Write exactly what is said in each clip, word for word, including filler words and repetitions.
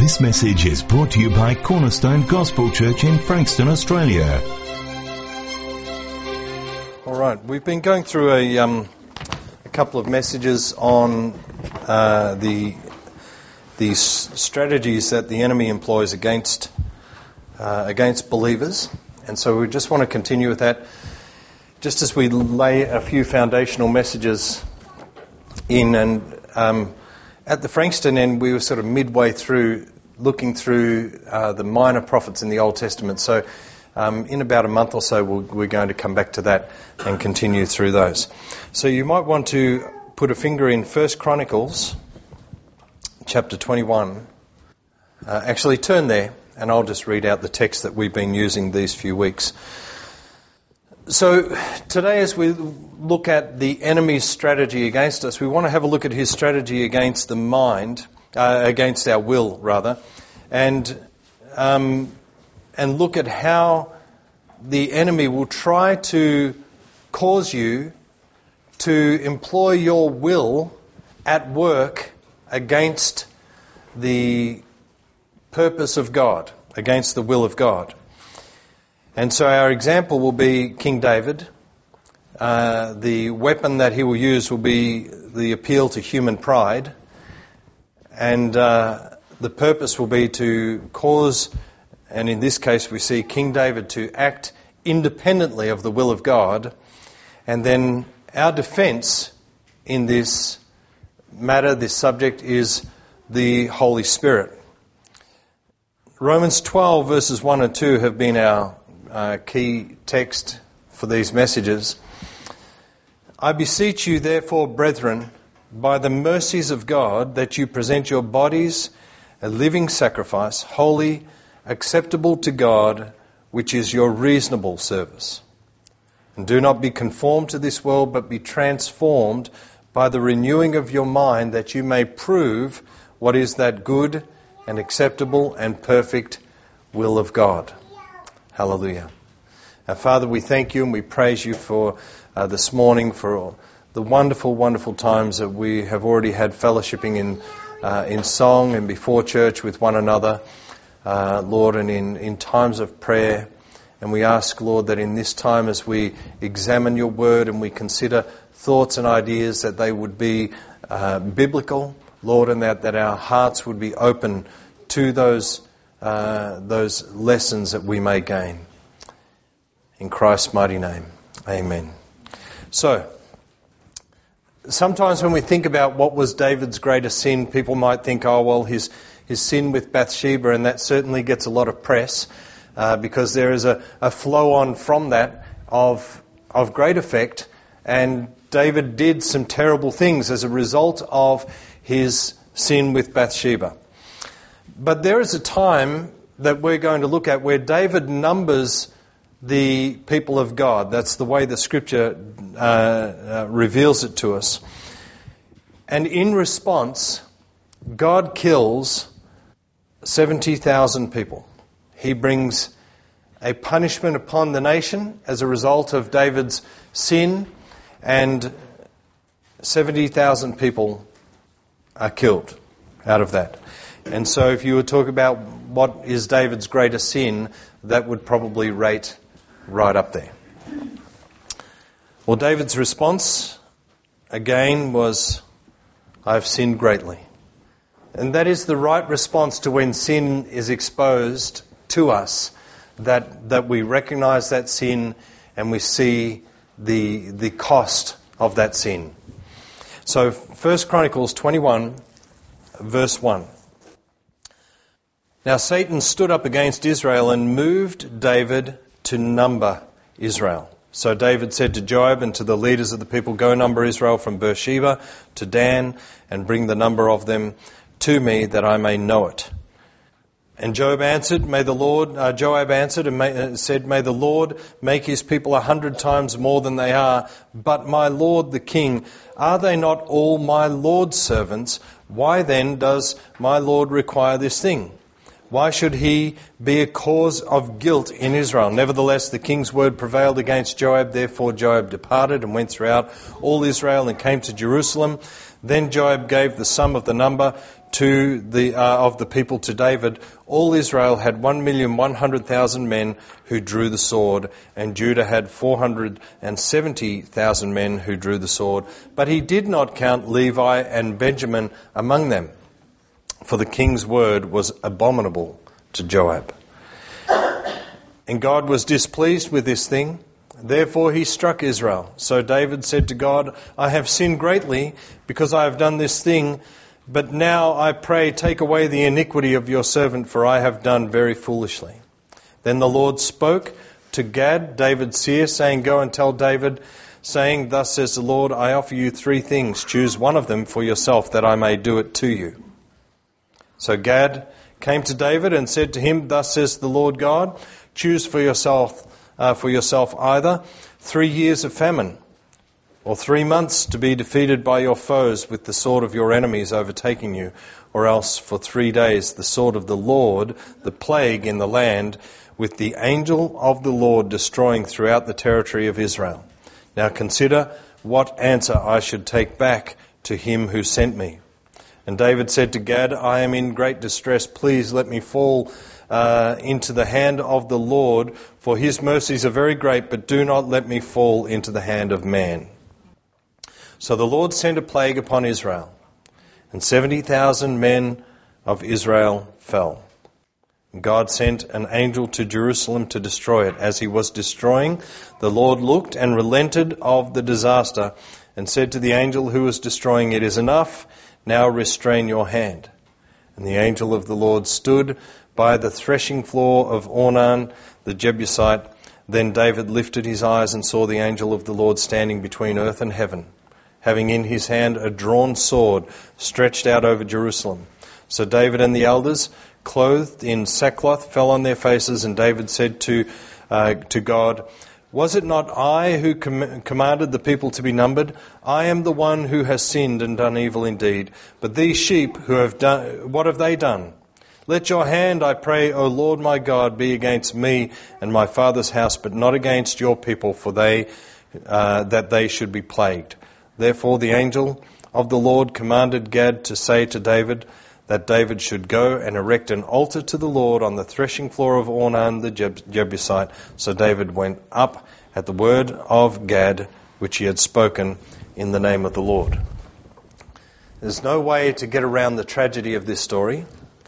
This message is brought to you by Cornerstone Gospel Church in Frankston, Australia. All right, we've been going through a, um, a couple of messages on uh, the the s- strategies that the enemy employs against uh, against believers, and so we just want to continue with that. Just as we lay a few foundational messages in, and um, at the Frankston end, we were sort of midway through looking through uh, the minor prophets in the Old Testament. So um, in about a month or so, we'll, we're going to come back to that and continue through those. So you might want to put a finger in First Chronicles, chapter twenty-one. Uh, actually, turn there, and I'll just read out the text that we've been using these few weeks. So today, as we look at the enemy's strategy against us, we want to have a look at his strategy against the mind, uh, against our will, rather, and um, and look at how the enemy will try to cause you to employ your will at work against the purpose of God, against the will of God. And so our example will be King David. Uh, the weapon that he will use will be the appeal to human pride. And uh, the purpose will be to cause, and in this case we see King David to act independently of the will of God. And then our defense in this matter, this subject, is the Holy Spirit. Romans twelve verses one and two have been our Uh, key text for these messages. I beseech you, therefore, brethren, by the mercies of God, that you present your bodies a living sacrifice, holy, acceptable to God, which is your reasonable service. And do not be conformed to this world, but be transformed by the renewing of your mind, that you may prove what is that good and acceptable and perfect will of God. Hallelujah. Our Father, we thank you and we praise you for uh, this morning, for the wonderful, wonderful times that we have already had fellowshipping in uh, in song and before church with one another, uh, Lord, and in, in times of prayer. And we ask, Lord, that in this time as we examine your word and we consider thoughts and ideas, that they would be uh, biblical, Lord, and that, that our hearts would be open to those Uh, those lessons that we may gain. In Christ's mighty name, amen. So, sometimes when we think about what was David's greatest sin, people might think, oh, well, his, his sin with Bathsheba, and that certainly gets a lot of press, uh, because there is a, a flow-on from that of, of great effect, and David did some terrible things as a result of his sin with Bathsheba. But there is a time that we're going to look at where David numbers the people of God. That's the way the Scripture uh, uh, reveals it to us. And in response, God kills seventy thousand people. He brings a punishment upon the nation as a result of David's sin, and seventy thousand people are killed out of that. And so if you would talk about what is David's greatest sin, that would probably rate right up there. Well, David's response, again, was, I've sinned greatly. And that is the right response to when sin is exposed to us, that that we recognize that sin and we see the the cost of that sin. So First Chronicles twenty-one, verse one. Now Satan stood up against Israel and moved David to number Israel. So David said to Joab and to the leaders of the people, go number Israel from Beersheba to Dan, and bring the number of them to me, that I may know it. And Joab answered, may the Lord, uh, Joab answered and may, uh, said, may the Lord make his people a hundred times more than they are. But my Lord the king, are they not all my Lord's servants? Why then does my Lord require this thing? Why should he be a cause of guilt in Israel? Nevertheless, the king's word prevailed against Joab. Therefore Joab departed and went throughout all Israel and came to Jerusalem. Then Joab gave the sum of the number to the uh, of the people to David. All Israel had one million one hundred thousand men who drew the sword, and Judah had four hundred seventy thousand men who drew the sword. But he did not count Levi and Benjamin among them, for the king's word was abominable to Joab. And God was displeased with this thing. Therefore he struck Israel. So David said to God, I have sinned greatly because I have done this thing. But now I pray, take away the iniquity of your servant, for I have done very foolishly. Then the Lord spoke to Gad, David's seer, saying, Go and tell David, saying, Thus says the Lord, I offer you three things. Choose one of them for yourself, that I may do it to you. So Gad came to David and said to him, Thus says the Lord God, choose for yourself, uh, for yourself either three years of famine, or three months to be defeated by your foes with the sword of your enemies overtaking you, or else for three days the sword of the Lord, the plague in the land, with the angel of the Lord destroying throughout the territory of Israel. Now consider what answer I should take back to him who sent me. And David said to Gad, I am in great distress. Please let me fall uh, into the hand of the Lord, for his mercies are very great, but do not let me fall into the hand of man. So the Lord sent a plague upon Israel, and seventy thousand men of Israel fell. And God sent an angel to Jerusalem to destroy it. As he was destroying, the Lord looked and relented of the disaster, and said to the angel who was destroying, It is enough. Now restrain your hand. And the angel of the Lord stood by the threshing floor of Ornan the Jebusite. Then David lifted his eyes and saw the angel of the Lord standing between earth and heaven, having in his hand a drawn sword stretched out over Jerusalem. So David and the elders, clothed in sackcloth, fell on their faces, and David said to uh, to God, Was it not I who com- commanded the people to be numbered? I am the one who has sinned and done evil indeed. But these sheep who have done, what have they done? Let your hand, I pray, O Lord my God, be against me and my father's house, but not against your people, for they uh, that they should be plagued. Therefore the angel of the Lord commanded Gad to say to David that David should go and erect an altar to the Lord on the threshing floor of Ornan the Jebusite. So David went up at the word of Gad, which he had spoken in the name of the Lord. There's no way to get around the tragedy of this story.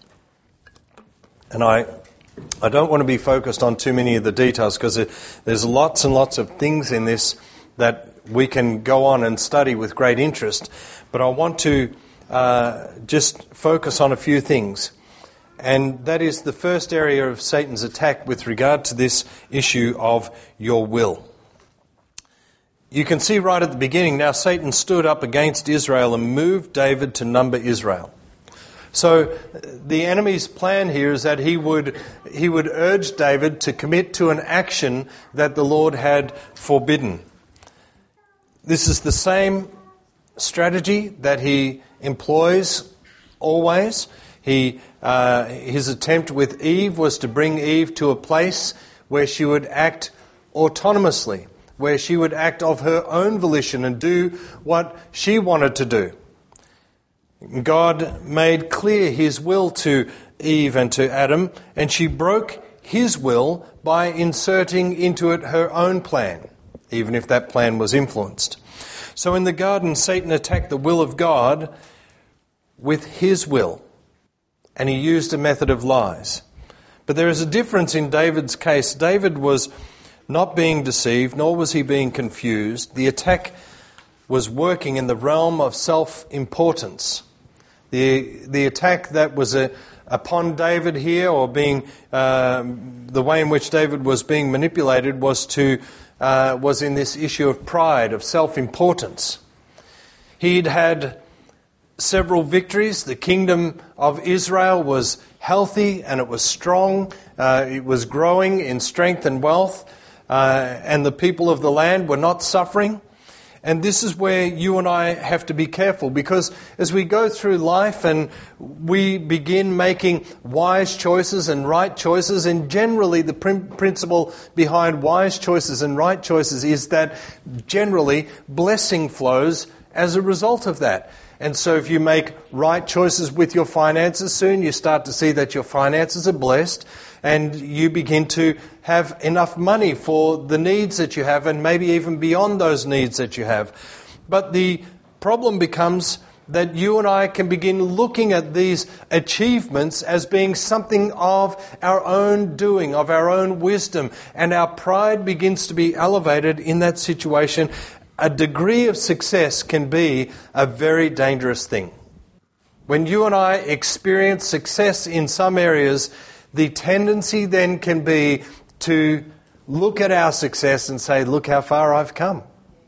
And I I don't want to be focused on too many of the details, because there's lots and lots of things in this that we can go on and study with great interest. But I want to uh, just focus on a few things. And that is the first area of Satan's attack with regard to this issue of your will. You can see right at the beginning, now Satan stood up against Israel and moved David to number Israel. So the enemy's plan here is that he would he would urge David to commit to an action that the Lord had forbidden. This is the same strategy that he employs always. He uh, his attempt with Eve was to bring Eve to a place where she would act autonomously, where she would act of her own volition and do what she wanted to do. God made clear his will to Eve and to Adam, and she broke his will by inserting into it her own plan, even if that plan was influenced. So in the garden, Satan attacked the will of God with his will, and he used a method of lies. But there is a difference in David's case. David was not being deceived, nor was he being confused. The attack was working in the realm of self-importance. The the attack that was a, upon David here, or being uh, the way in which David was being manipulated, was to uh, was in this issue of pride, of self-importance. He'd had several victories. The kingdom of Israel was healthy and it was strong. Uh, it was growing in strength and wealth, uh, and the people of the land were not suffering. And this is where you and I have to be careful, because as we go through life and we begin making wise choices and right choices, and generally the prim- principle behind wise choices and right choices is that generally blessing flows as a result of that. And so if you make right choices with your finances, soon you start to see that your finances are blessed, and you begin to have enough money for the needs that you have, and maybe even beyond those needs that you have. But the problem becomes that you and I can begin looking at these achievements as being something of our own doing, of our own wisdom, and our pride begins to be elevated in that situation. A degree of success can be a very dangerous thing. When you and I experience success in some areas, the tendency then can be to look at our success and say, look how far I've come.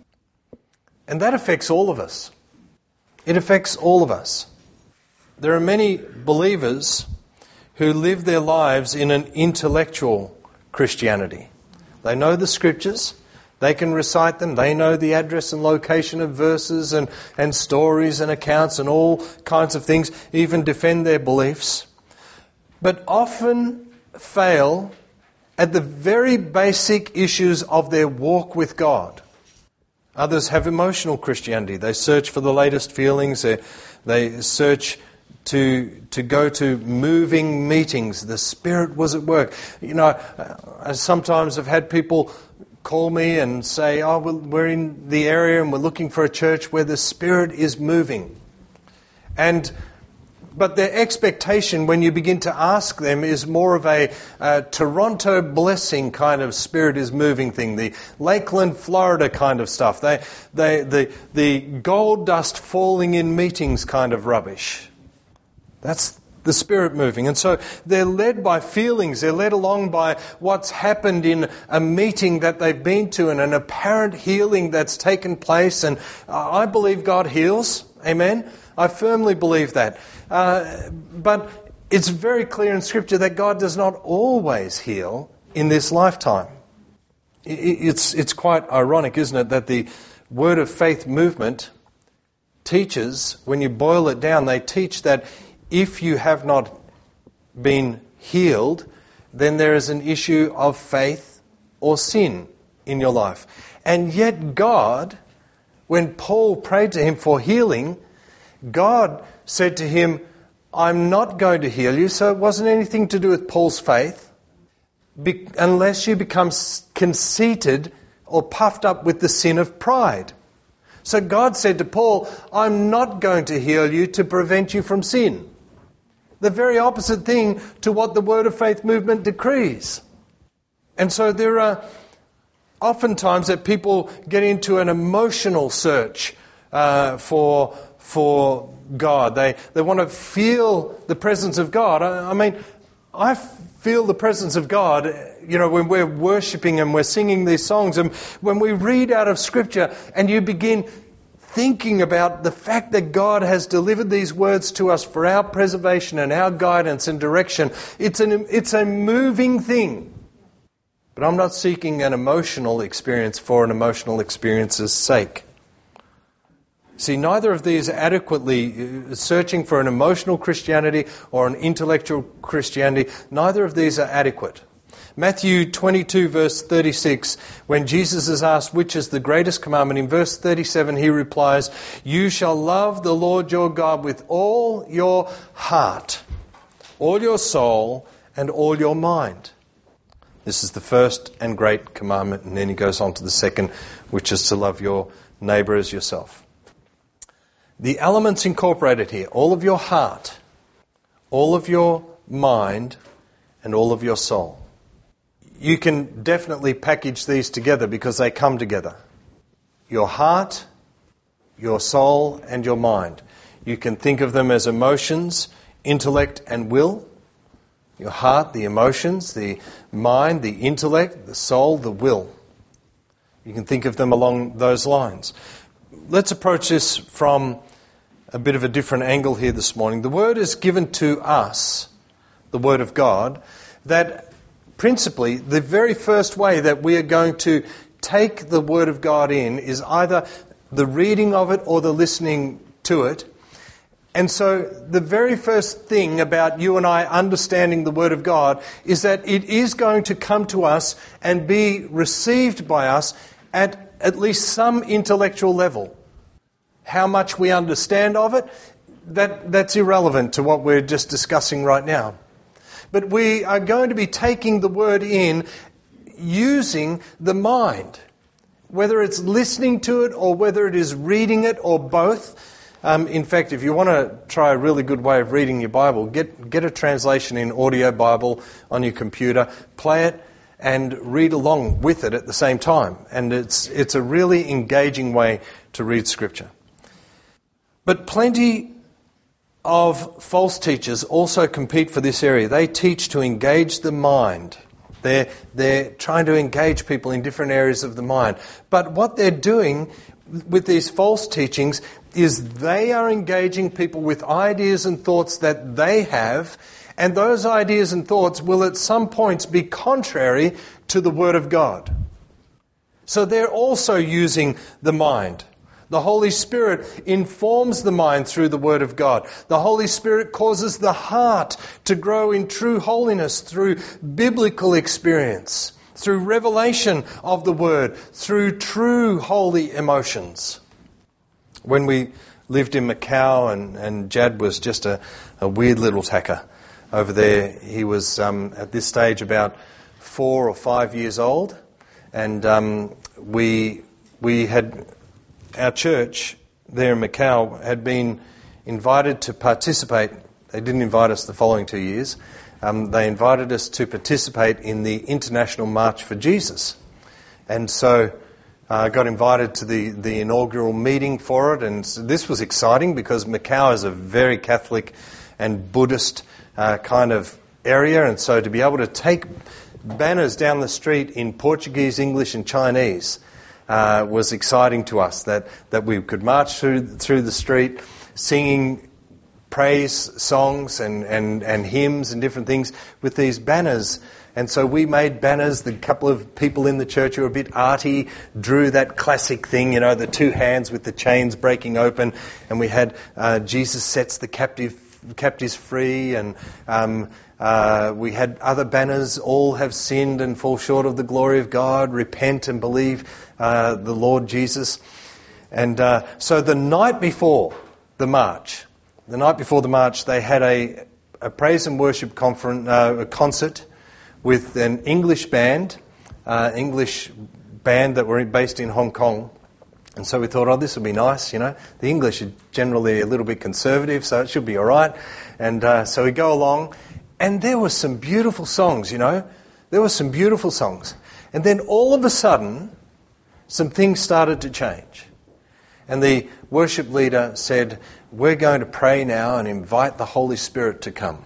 And that affects all of us. It affects all of us. There are many believers who live their lives in an intellectual Christianity. They know the scriptures. They can recite them. They know the address and location of verses and, and stories and accounts and all kinds of things, even defend their beliefs, but often fail at the very basic issues of their walk with God. Others have emotional Christianity. They search for the latest feelings. They, they search to to go to moving meetings. The Spirit was at work. You know, I sometimes have had people call me and say, oh, we're in the area and we're looking for a church where the Spirit is moving. And But their expectation when you begin to ask them is more of a uh, Toronto blessing kind of Spirit is moving thing, the Lakeland, Florida kind of stuff, they, they, the, the gold dust falling in meetings kind of rubbish. That's the Spirit moving. And so they're led by feelings, they're led along by what's happened in a meeting that they've been to and an apparent healing that's taken place. And uh, I believe God heals. Amen. I firmly believe that. Uh, but it's very clear in Scripture that God does not always heal in this lifetime. It's, it's quite ironic, isn't it, that the Word of Faith movement teaches, when you boil it down, they teach that if you have not been healed, then there is an issue of faith or sin in your life. And yet God, when Paul prayed to him for healing, God said to him, I'm not going to heal you. So it wasn't anything to do with Paul's faith, be- unless you become conceited or puffed up with the sin of pride. So God said to Paul, I'm not going to heal you to prevent you from sin. The very opposite thing to what the Word of Faith movement decrees. And so there are oftentimes that people get into an emotional search uh, for for God. They they want to feel the presence of God. I, I mean, I feel the presence of God, you know, when we're worshipping and we're singing these songs, and when we read out of Scripture and you begin thinking about the fact that God has delivered these words to us for our preservation and our guidance and direction. It's an it's a moving thing. But I'm not seeking an emotional experience for an emotional experience's sake. See, neither of these adequately, searching for an emotional Christianity or an intellectual Christianity, neither of these are adequate. Matthew twenty-two verse thirty-six, when Jesus is asked which is the greatest commandment, in verse thirty-seven he replies, you shall love the Lord your God with all your heart, all your soul, and all your mind. This is the first and great commandment, and then he goes on to the second, which is to love your neighbour as yourself. The elements incorporated here, all of your heart, all of your mind, and all of your soul. You can definitely package these together because they come together. Your heart, your soul, and your mind. You can think of them as emotions, intellect, and will. Your heart, the emotions, the mind, the intellect, the soul, the will. You can think of them along those lines. Let's approach this from a bit of a different angle here this morning. The Word is given to us, the Word of God, that principally, the very first way that we are going to take the Word of God in is either the reading of it or the listening to it. And so the very first thing about you and I understanding the Word of God is that it is going to come to us and be received by us at at least some intellectual level. How much we understand of it, that that's irrelevant to what we're just discussing right now. But we are going to be taking the Word in using the mind. Whether it's listening to it or whether it is reading it or both. Um, in fact, if you want to try a really good way of reading your Bible, get get a translation in Audio Bible on your computer, play it and read along with it at the same time. And it's it's a really engaging way to read Scripture. But plenty of false teachers also compete for this area. They teach to engage the mind. They're, they're trying to engage people in different areas of the mind. But what they're doing with these false teachings is they are engaging people with ideas and thoughts that they have, and those ideas and thoughts will at some points be contrary to the Word of God. So they're also using the mind. The Holy Spirit informs the mind through the Word of God. The Holy Spirit causes the heart to grow in true holiness through biblical experience, through revelation of the Word, through true holy emotions. When we lived in Macau, and, and Jad was just a, a weird little tacker over there. He was um, at this stage about four or five years old, and um, we we had... Our church there in Macau had been invited to participate. They didn't invite us the following two years. Um, they invited us to participate in the International March for Jesus. And so I uh, got invited to the, the inaugural meeting for it. And so this was exciting because Macau is a very Catholic and Buddhist uh, kind of area. And so to be able to take banners down the street in Portuguese, English and Chinese Uh, was exciting to us, that, that we could march through through the street singing praise songs and, and, and hymns and different things with these banners. And so we made banners. The couple of people in the church who were a bit arty drew that classic thing, you know, the two hands with the chains breaking open. And we had uh, Jesus sets the captive captives free, and um, uh, we had other banners, all have sinned and fall short of the glory of God, repent and believe uh, the Lord Jesus. And uh, so the night before the march, the night before the march, they had a, a praise and worship conference, uh, a concert with an English band, uh, English band that were based in Hong Kong. And so we thought, oh, this will be nice, you know. The English are generally a little bit conservative, so it should be all right. And uh, so we go along, and there were some beautiful songs, you know. There were some beautiful songs. And then all of a sudden, some things started to change. And the worship leader said, we're going to pray now and invite the Holy Spirit to come.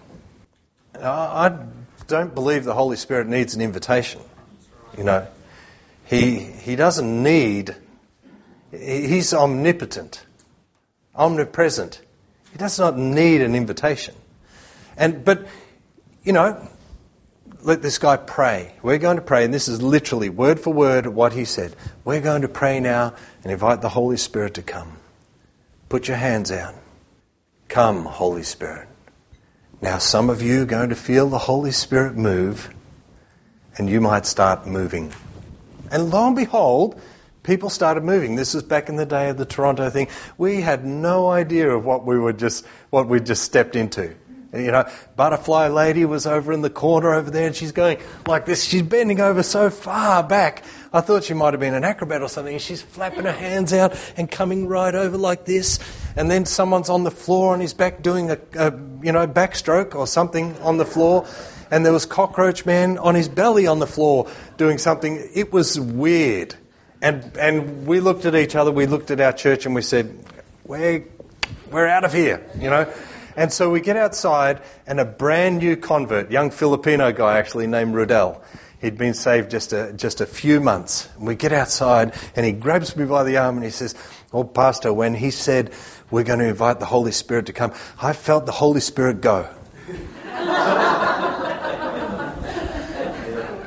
I don't believe the Holy Spirit needs an invitation, you know. He he doesn't need... He's omnipotent, omnipresent. He does not need an invitation. And but, you know, let this guy pray. We're going to pray, and this is literally word for word what he said. We're going to pray now and invite the Holy Spirit to come. Put your hands out. Come, Holy Spirit. Now some of you are going to feel the Holy Spirit move, and you might start moving. And lo and behold, people started moving. This was back in the day of the Toronto thing. We had no idea of what we were just what we just stepped into. You know, Butterfly Lady was over in the corner over there, and she's going like this. She's bending over so far back. I thought she might have been an acrobat or something. And she's flapping her hands out and coming right over like this. And then someone's on the floor on his back doing a, a you know backstroke or something on the floor. And there was Cockroach Man on his belly on the floor doing something. It was weird. And and we looked at each other, we looked at our church, and we said, we're, we're out of here, you know. And so we get outside, and a brand new convert, young Filipino guy actually named Rudel, he'd been saved just a, just a few months. And we get outside, and he grabs me by the arm, and he says, oh, Pastor, when he said we're going to invite the Holy Spirit to come, I felt the Holy Spirit go.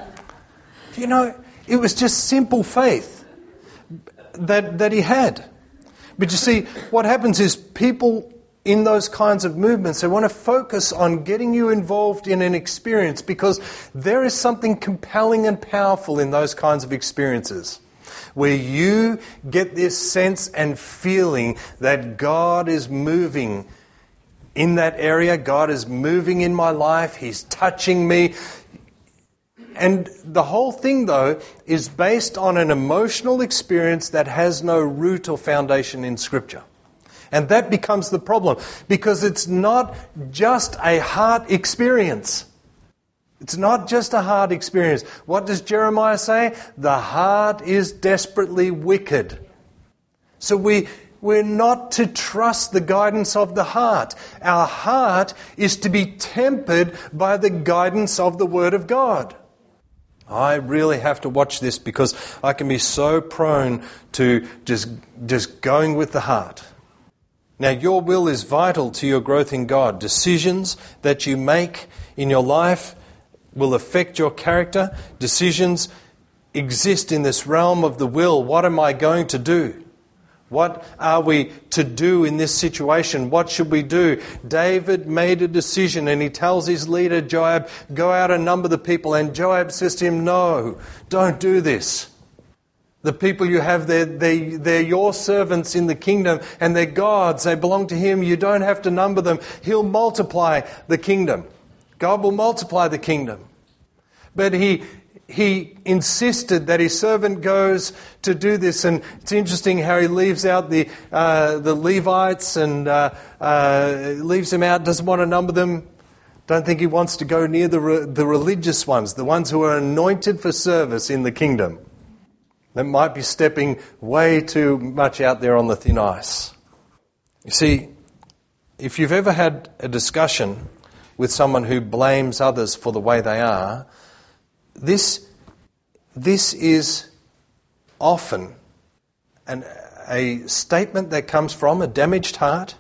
You know, it was just simple faith that that he had. But you see, what happens is people in those kinds of movements, they want to focus on getting you involved in an experience because there is something compelling and powerful in those kinds of experiences, where you get this sense and feeling that God is moving in that area. God is moving in my life. He's touching me. And the whole thing, though, is based on an emotional experience that has no root or foundation in Scripture. And that becomes the problem, because it's not just a heart experience. It's not just a heart experience. What does Jeremiah say? The heart is desperately wicked. So we, we're not to trust the guidance of the heart. Our heart is to be tempered by the guidance of the Word of God. I really have to watch this because I can be so prone to just, just going with the heart. Now, your will is vital to your growth in God. Decisions that you make in your life will affect your character. Decisions exist in this realm of the will. What am I going to do? What are we to do in this situation? What should we do? David made a decision and he tells his leader Joab, go out and number the people. And Joab says to him, no, don't do this. The people you have, they're, they, they're your servants in the kingdom and they're God's. They belong to Him. You don't have to number them. He'll multiply the kingdom. God will multiply the kingdom. But he he insisted that his servant goes to do this. And it's interesting how he leaves out the uh, the Levites and uh, uh, leaves them out, doesn't want to number them. Don't think he wants to go near the re- the religious ones, the ones who are anointed for service in the kingdom. That might be stepping way too much out there on the thin ice. You see, if you've ever had a discussion with someone who blames others for the way they are, this this is often an, a statement that comes from a damaged heart,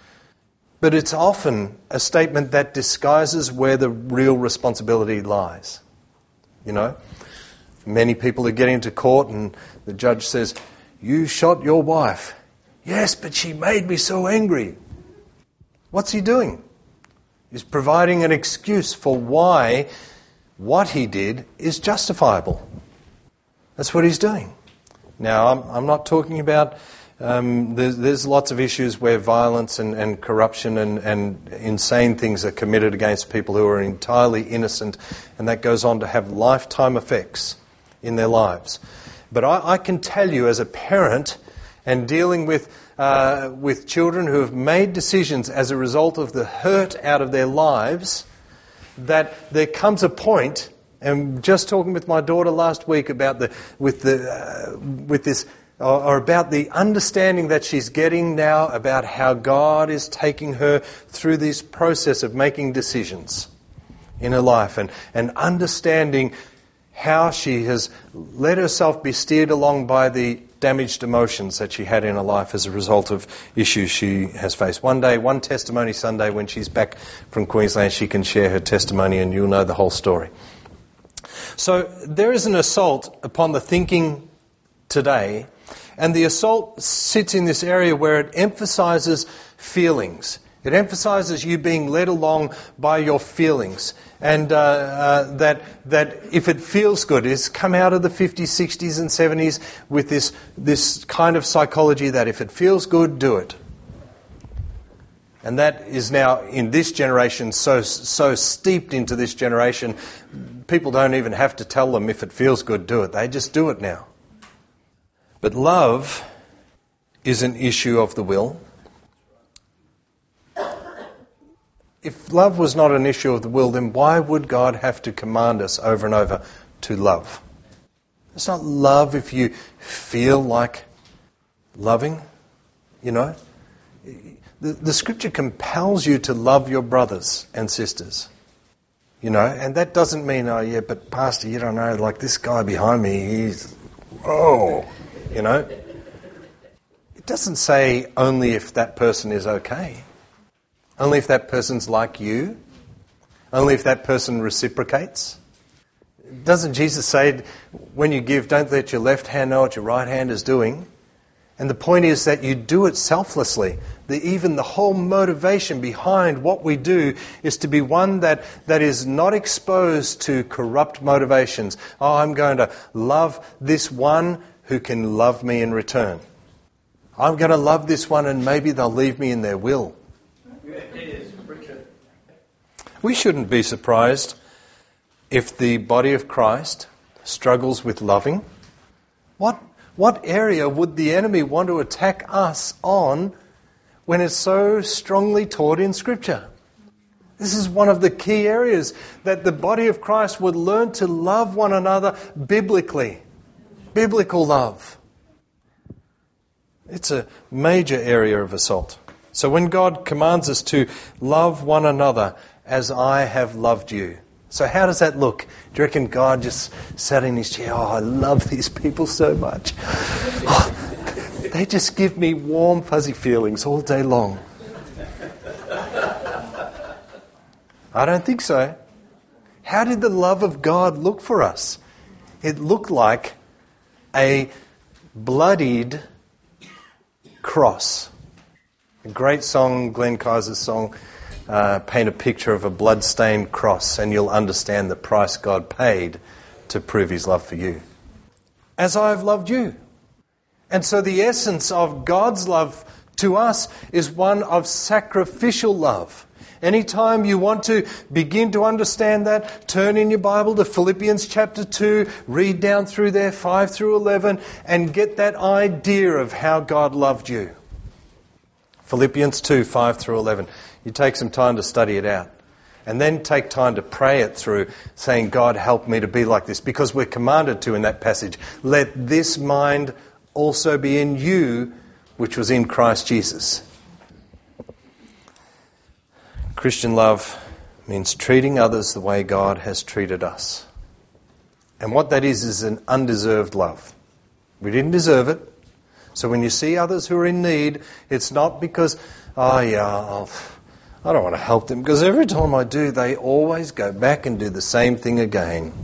but it's often a statement that disguises where the real responsibility lies. You know? Many people are getting into court and the judge says, you shot your wife. Yes, but she made me so angry. What's he doing? He's providing an excuse for why what he did is justifiable. That's what he's doing. Now, I'm, I'm not talking about, um, there's, there's lots of issues where violence and, and corruption and, and insane things are committed against people who are entirely innocent, and that goes on to have lifetime effects in their lives. But I, I can tell you as a parent and dealing with uh, with children who have made decisions as a result of the hurt out of their lives, that there comes a point, and just talking with my daughter last week about the with the uh, with this or, or about the understanding that she's getting now about how God is taking her through this process of making decisions in her life and, and understanding how she has let herself be steered along by the damaged emotions that she had in her life as a result of issues she has faced. One day, one Testimony Sunday, when she's back from Queensland, she can share her testimony and you'll know the whole story. So there is an assault upon the thinking today, and the assault sits in this area where it emphasizes feelings. It emphasizes you being led along by your feelings. And uh, uh, that that if it feels good, it's come out of the fifties, sixties and seventies with this this kind of psychology that if it feels good, do it. And that is now in this generation so so steeped into this generation, people don't even have to tell them if it feels good, do it. They just do it now. But love is an issue of the will. If love was not an issue of the will, then why would God have to command us over and over to love? It's not love if you feel like loving, you know. The, the Scripture compels you to love your brothers and sisters, you know. And that doesn't mean, oh yeah, but Pastor, you don't know, like this guy behind me, he's, oh, you know. It doesn't say only if that person is okay. Only if that person's like you. Only if that person reciprocates. Doesn't Jesus say, when you give, don't let your left hand know what your right hand is doing? And the point is that you do it selflessly. The, even the whole motivation behind what we do is to be one that, that is not exposed to corrupt motivations. Oh, I'm going to love this one who can love me in return. I'm going to love this one and maybe they'll leave me in their will. We shouldn't be surprised if the body of Christ struggles with loving. What What area would the enemy want to attack us on when it's so strongly taught in Scripture? This is one of the key areas, that the body of Christ would learn to love one another biblically. Biblical love. It's a major area of assault. So when God commands us to love one another as I have loved you. So how does that look? Do you reckon God just sat in his chair, oh, I love these people so much. Oh, they just give me warm, fuzzy feelings all day long. I don't think so. How did the love of God look for us? It looked like a bloodied cross. A great song, Glenn Kaiser's song, Uh, paint a picture of a blood-stained cross and you'll understand the price God paid to prove his love for you. As I have loved you. And so the essence of God's love to us is one of sacrificial love. Anytime you want to begin to understand that, turn in your Bible to Philippians chapter two, read down through there, five through eleven, and get that idea of how God loved you. Philippians two, five through eleven. You take some time to study it out. And then take time to pray it through, saying, God, help me to be like this. Because we're commanded to in that passage. Let this mind also be in you, which was in Christ Jesus. Christian love means treating others the way God has treated us. And what that is, is an undeserved love. We didn't deserve it. So when you see others who are in need, it's not because, oh yeah, I'll, I don't want to help them. Because every time I do, they always go back and do the same thing again.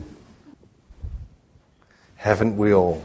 Haven't we all?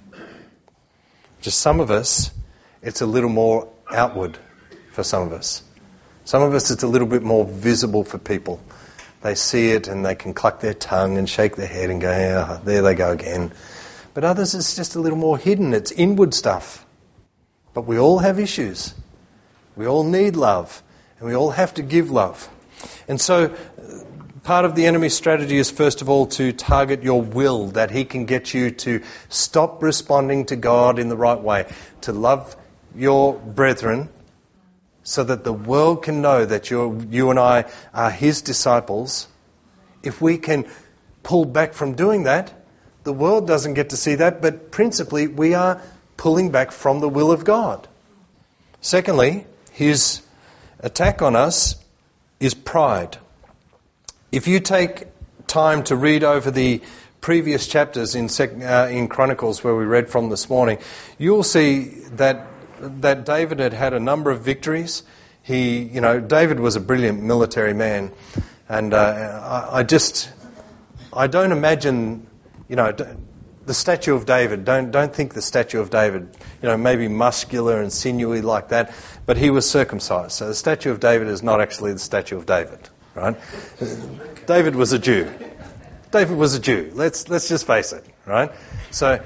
Just some of us, it's a little more outward for some of us. Some of us, it's a little bit more visible for people. They see it and they can cluck their tongue and shake their head and go, yeah, there they go again. But others, it's just a little more hidden. It's inward stuff. But we all have issues. We all need love. And we all have to give love. And so part of the enemy's strategy is first of all to target your will, that he can get you to stop responding to God in the right way, to love your brethren so that the world can know that you're, you and I are his disciples. If we can pull back from doing that, the world doesn't get to see that, but principally we are pulling back from the will of God. Secondly, his attack on us is pride. If you take time to read over the previous chapters in sec, uh, in Chronicles where we read from this morning, you'll see that that David had had a number of victories. He, you know, David was a brilliant military man, and uh, I, I just, I don't imagine, you know, the statue of David. Don't don't think the statue of David, you know, maybe muscular and sinewy like that, but he was circumcised. So the statue of David is not actually the statue of David, right? David was a Jew. David was a Jew. Let's let's just face it, right? So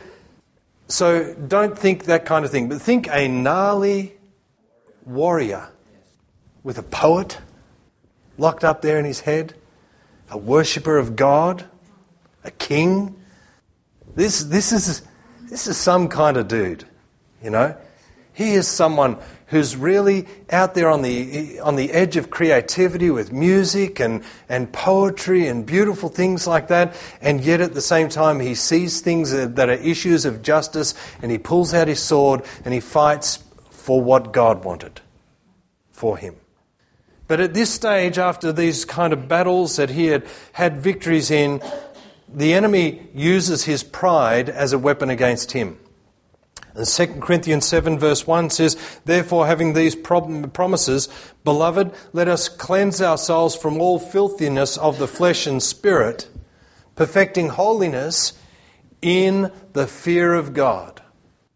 so don't think that kind of thing, but think a gnarly warrior with a poet locked up there in his head, a worshipper of God, a king. This this is this is some kind of dude, you know. He is someone who's really out there on the on the edge of creativity with music and, and poetry and beautiful things like that, and yet at the same time he sees things that are issues of justice, and he pulls out his sword and he fights for what God wanted for him. But at this stage, after these kind of battles that he had had victories in, the enemy uses his pride as a weapon against him. And Second Corinthians seven verse one says, "Therefore, having these promises, beloved, let us cleanse ourselves from all filthiness of the flesh and spirit, perfecting holiness in the fear of God."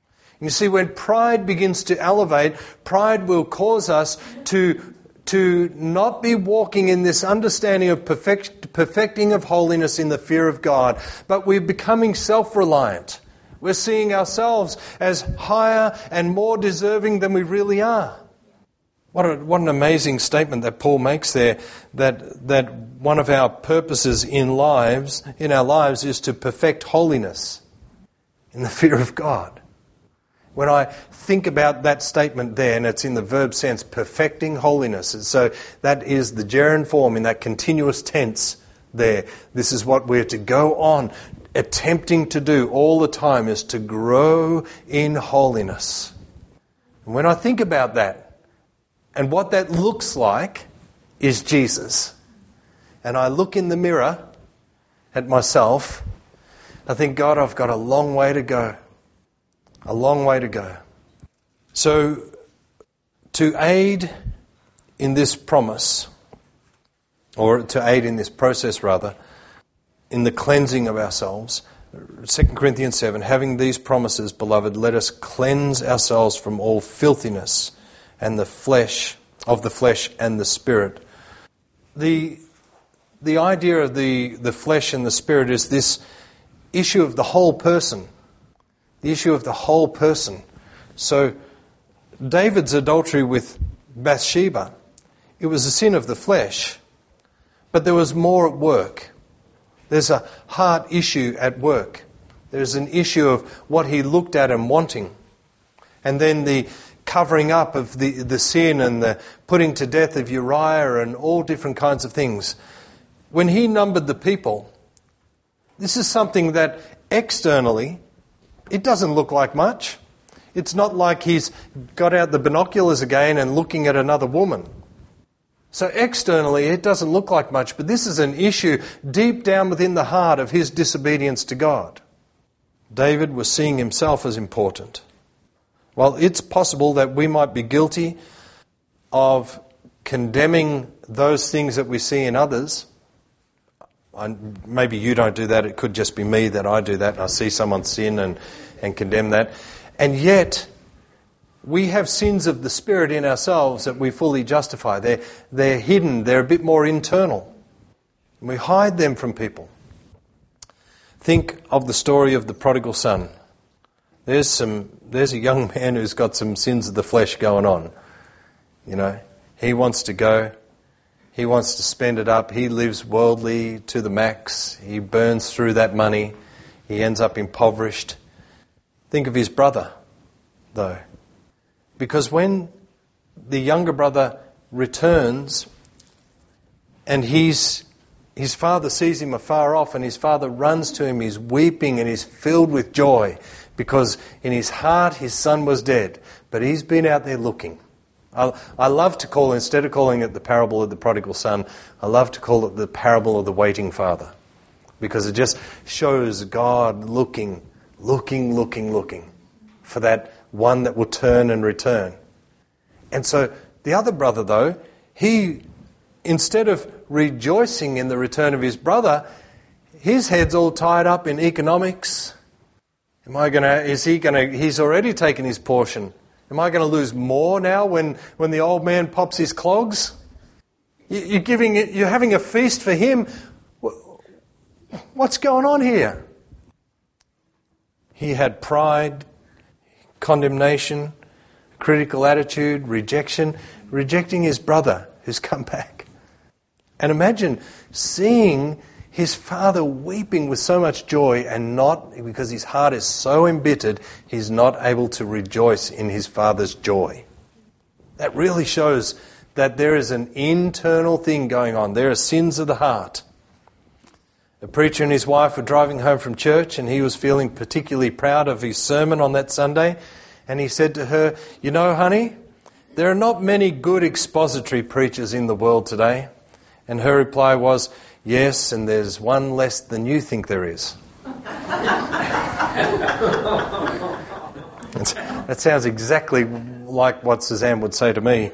You see, when pride begins to elevate, pride will cause us to, to not be walking in this understanding of perfect, perfecting of holiness in the fear of God, but we're becoming self-reliant. We're seeing ourselves as higher and more deserving than we really are. What, a, what an amazing statement that Paul makes there, that, that one of our purposes in lives, in our lives is to perfect holiness in the fear of God. When I think about that statement there, and it's in the verb sense, perfecting holiness. And so that is the gerund form in that continuous tense there. This is what we're to go on attempting to do all the time, is to grow in holiness. And when I think about that, and what that looks like is Jesus. And I look in the mirror at myself, I think, God, I've got a long way to go. A long way to go. So, to aid in this promise, or to aid in this process rather, in the cleansing of ourselves, Second Corinthians seven, having these promises, beloved, let us cleanse ourselves from all filthiness and the flesh, of the flesh and the spirit. The, the idea of the, the flesh and the spirit is this issue of the whole person. The issue of the whole person. So, David's adultery with Bathsheba, it was a sin of the flesh, but there was more at work. There's a heart issue at work. There's an issue of what he looked at and wanting. And then the covering up of the, the sin and the putting to death of Uriah and all different kinds of things. When he numbered the people, this is something that externally, it doesn't look like much. It's not like he's got out the binoculars again and looking at another woman. So externally, it doesn't look like much, but this is an issue deep down within the heart of his disobedience to God. David was seeing himself as important. Well, it's possible that we might be guilty of condemning those things that we see in others. I, maybe you don't do that. It could just be me that I do that. I see someone sin and, and condemn that. And yet, we have sins of the Spirit in ourselves that we fully justify. They're, they're hidden. They're a bit more internal. And we hide them from people. Think of the story of the prodigal son. There's some. There's a young man who's got some sins of the flesh going on. You know, he wants to go. He wants to spend it up. He lives worldly to the max. He burns through that money. He ends up impoverished. Think of his brother, though. Because when the younger brother returns and he's, his father sees him afar off and his father runs to him, he's weeping and he's filled with joy because in his heart his son was dead, but he's been out there looking. I, I love to call, instead of calling it the parable of the prodigal son, I love to call it the parable of the waiting father. Because it just shows God looking, looking, looking, looking for that one that will turn and return. And so the other brother, though, he, instead of rejoicing in the return of his brother, his head's all tied up in economics. Am I going to, is he going to, he's already taken his portion. Am I going to lose more now when, when the old man pops his clogs? You're giving it, you're having a feast for him. What's going on here? He had pride, condemnation, critical attitude, rejection, rejecting his brother who's come back. And imagine seeing his father weeping with so much joy and not, because his heart is so embittered, he's not able to rejoice in his father's joy. That really shows that there is an internal thing going on. There are sins of the heart. A preacher and his wife were driving home from church and he was feeling particularly proud of his sermon on that Sunday. And he said to her, "You know, honey, there are not many good expository preachers in the world today." And her reply was, "Yes, and there's one less than you think there is." That sounds exactly like what Suzanne would say to me.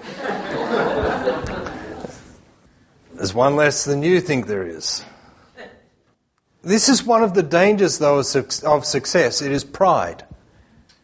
There's one less than you think there is. This is one of the dangers, though, of success. It is pride.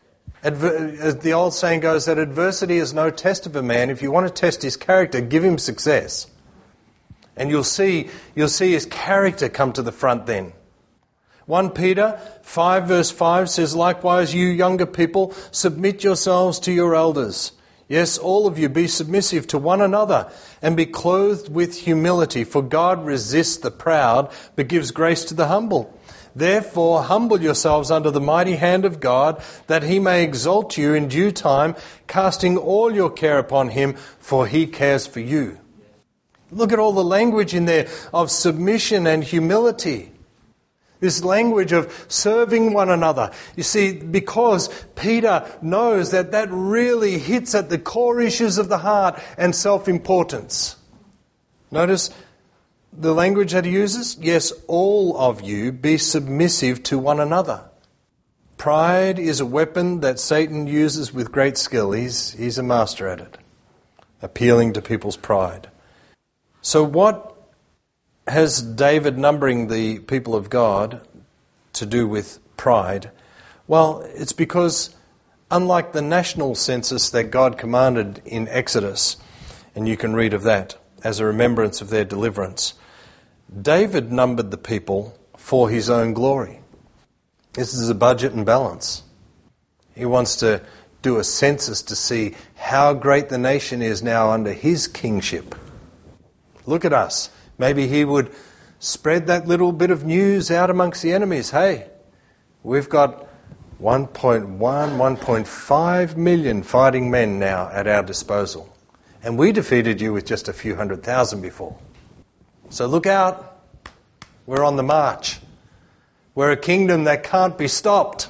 Adver- as the old saying goes, that adversity is no test of a man. If you want to test his character, give him success. And you'll see, you'll see his character come to the front then. First Peter five verse five says, "Likewise, you younger people, submit yourselves to your elders. Yes, all of you, be submissive to one another and be clothed with humility. For God resists the proud, but gives grace to the humble. Therefore, humble yourselves under the mighty hand of God, that he may exalt you in due time, casting all your care upon him, for he cares for you." Look at all the language in there of submission and humility. This language of serving one another. You see, because Peter knows that that really hits at the core issues of the heart and self-importance. Notice the language that he uses. Yes, all of you be submissive to one another. Pride is a weapon that Satan uses with great skill. He's, he's a master at it. Appealing to people's pride. So what has David numbering the people of God to do with pride? Well, it's because unlike the national census that God commanded in Exodus, and you can read of that as a remembrance of their deliverance, David numbered the people for his own glory. This is a budget and balance. He wants to do a census to see how great the nation is now under his kingship. Look at us. Maybe he would spread that little bit of news out amongst the enemies. Hey, we've got one point one, one point five million fighting men now at our disposal. And we defeated you with just a few hundred thousand before. So look out. We're on the march. We're a kingdom that can't be stopped.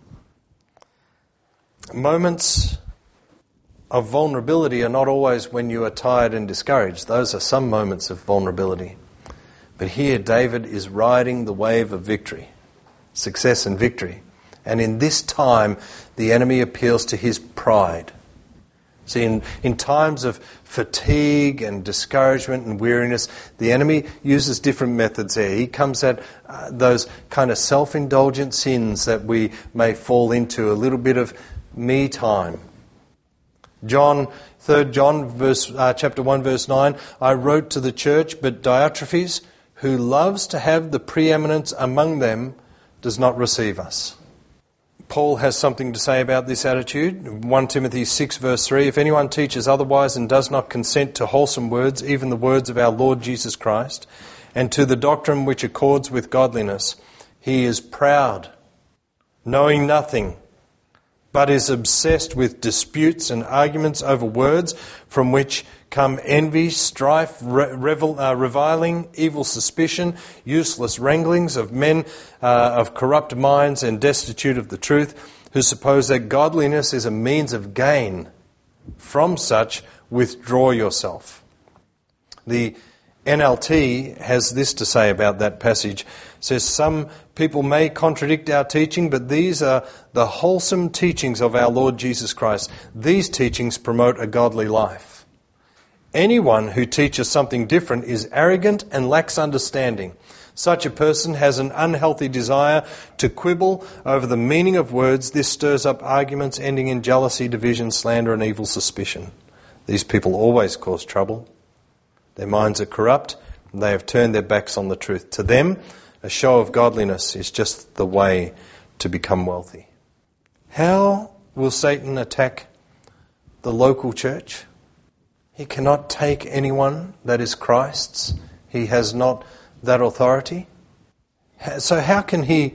Moments of vulnerability are not always when you are tired and discouraged. Those are some moments of vulnerability. But here David is riding the wave of victory, success and victory. And in this time, the enemy appeals to his pride. See, in, in times of fatigue and discouragement and weariness, the enemy uses different methods there. He comes at uh, those kind of self-indulgent sins that we may fall into, a little bit of me time. John, Third John, verse, uh, chapter one, verse nine, "I wrote to the church, but Diotrephes, who loves to have the preeminence among them, does not receive us." Paul has something to say about this attitude. First Timothy six, verse three, "If anyone teaches otherwise and does not consent to wholesome words, even the words of our Lord Jesus Christ, and to the doctrine which accords with godliness, he is proud, knowing nothing, but is obsessed with disputes and arguments over words, from which come envy, strife, re- revel, uh, reviling, evil suspicion, useless wranglings of men uh, of corrupt minds and destitute of the truth, who suppose that godliness is a means of gain. From such, withdraw yourself." The N L T has this to say about that passage. It says, "Some people may contradict our teaching, but these are the wholesome teachings of our Lord Jesus Christ. These teachings promote a godly life. Anyone who teaches something different is arrogant and lacks understanding. Such a person has an unhealthy desire to quibble over the meaning of words. This stirs up arguments ending in jealousy, division, slander, and evil suspicion. These people always cause trouble. Their minds are corrupt, and they have turned their backs on the truth. To them, a show of godliness is just the way to become wealthy." How will Satan attack the local church? He cannot take anyone that is Christ's. He has not that authority. So how can he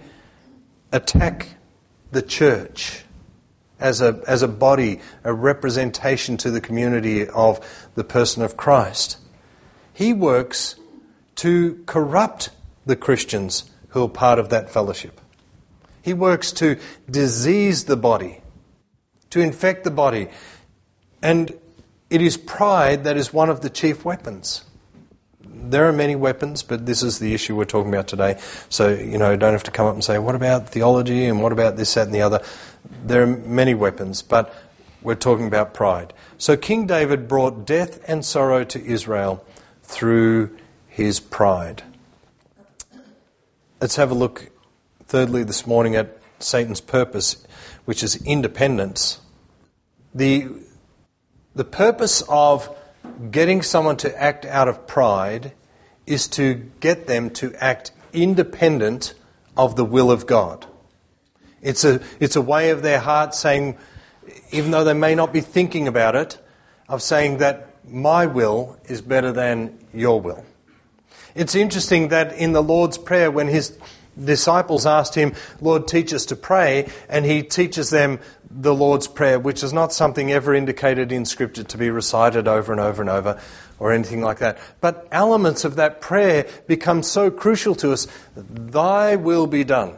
attack the church as a, as a body, a representation to the community of the person of Christ? He works to corrupt the Christians who are part of that fellowship. He works to disease the body, to infect the body. And it is pride that is one of the chief weapons. There are many weapons, but this is the issue we're talking about today. So, you know, don't have to come up and say, what about theology and what about this, that and the other? There are many weapons, but we're talking about pride. So King David brought death and sorrow to Israel through his pride. Let's have a look, thirdly, this morning at Satan's purpose, which is independence. The, the purpose of getting someone to act out of pride is to get them to act independent of the will of God. It's a, it's a way of their heart saying, even though they may not be thinking about it, of saying that my will is better than your will. It's interesting that in the Lord's Prayer, when his disciples asked him, Lord, teach us to pray, and he teaches them the Lord's Prayer, which is not something ever indicated in Scripture to be recited over and over and over or anything like that. But elements of that prayer become so crucial to us. Thy will be done.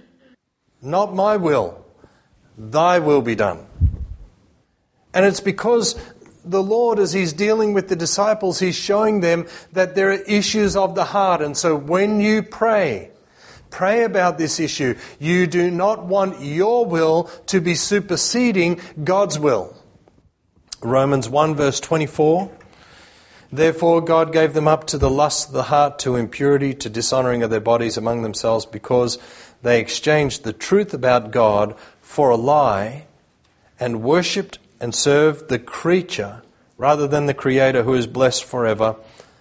Not my will. Thy will be done. And it's because the Lord, as He's dealing with the disciples, He's showing them that there are issues of the heart. And so when you pray, pray about this issue. You do not want your will to be superseding God's will. Romans one verse twenty-four. Therefore God gave them up to the lust of the heart, to impurity, to dishonouring of their bodies among themselves, because they exchanged the truth about God for a lie, and worshipped and served the creature rather than the Creator, who is blessed forever.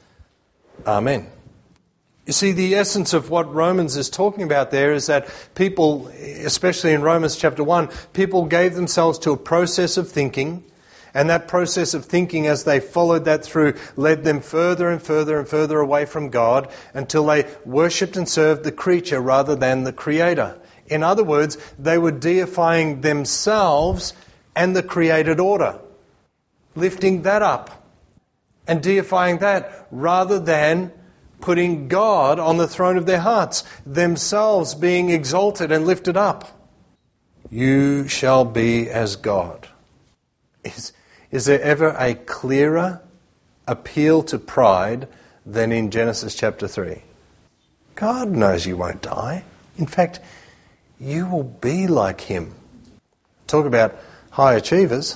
Amen. You see, the essence of what Romans is talking about there is that people, especially in Romans chapter one, people gave themselves to a process of thinking, and that process of thinking, as they followed that through, led them further and further and further away from God until they worshipped and served the creature rather than the Creator. In other words, they were deifying themselves and the created order, lifting that up and deifying that rather than putting God on the throne of their hearts, themselves being exalted and lifted up. You shall be as God. Is, is there ever a clearer appeal to pride than in Genesis chapter three? God knows you won't die. In fact, you will be like Him. Talk about high achievers.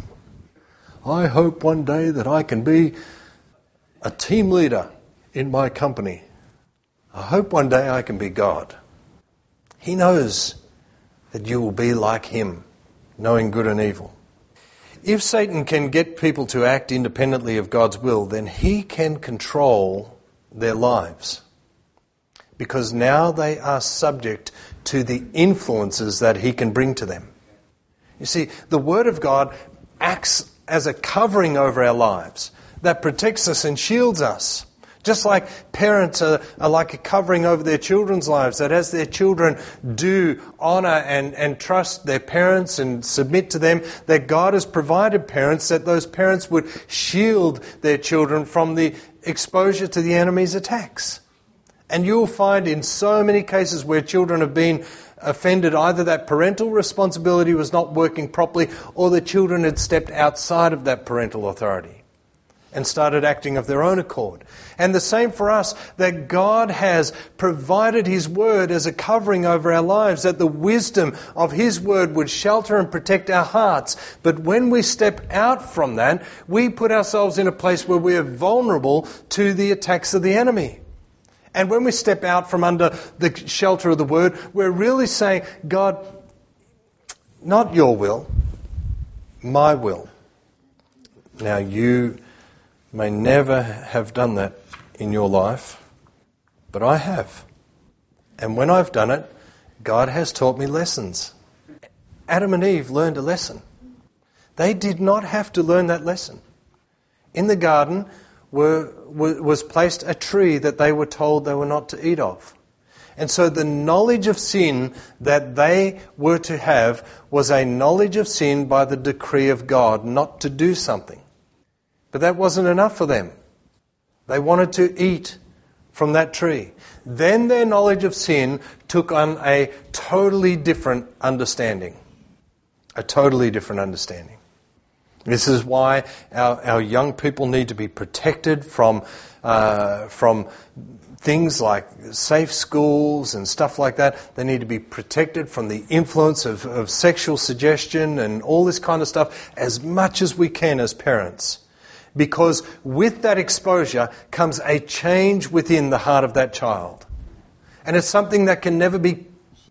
I hope one day that I can be a team leader in my company. I hope one day I can be God. He knows that you will be like Him, knowing good and evil. If Satan can get people to act independently of God's will, then he can control their lives. Because now they are subject to the influences that he can bring to them. You see, the Word of God acts as a covering over our lives that protects us and shields us. Just like parents are, are like a covering over their children's lives, that as their children do honour and, and trust their parents and submit to them, that God has provided parents, that those parents would shield their children from the exposure to the enemy's attacks. And you'll find in so many cases where children have been offended, either that parental responsibility was not working properly, or the children had stepped outside of that parental authority and started acting of their own accord. And the same for us, that God has provided His Word as a covering over our lives, that the wisdom of His Word would shelter and protect our hearts. But when we step out from that, we put ourselves in a place where we are vulnerable to the attacks of the enemy. And when we step out from under the shelter of the Word, we're really saying, God, not your will, my will. Now you may never have done that in your life, but I have. And when I've done it, God has taught me lessons. Adam and Eve learned a lesson. They did not have to learn that lesson. In the garden were, was placed a tree that they were told they were not to eat of. And so the knowledge of sin that they were to have was a knowledge of sin by the decree of God, not to do something. But that wasn't enough for them. They wanted to eat from that tree. Then their knowledge of sin took on a totally different understanding. A totally different understanding. This is why our, our young people need to be protected from uh, from things like safe schools and stuff like that. They need to be protected from the influence of, of sexual suggestion and all this kind of stuff as much as we can as parents. Because with that exposure comes a change within the heart of that child. And it's something that can never be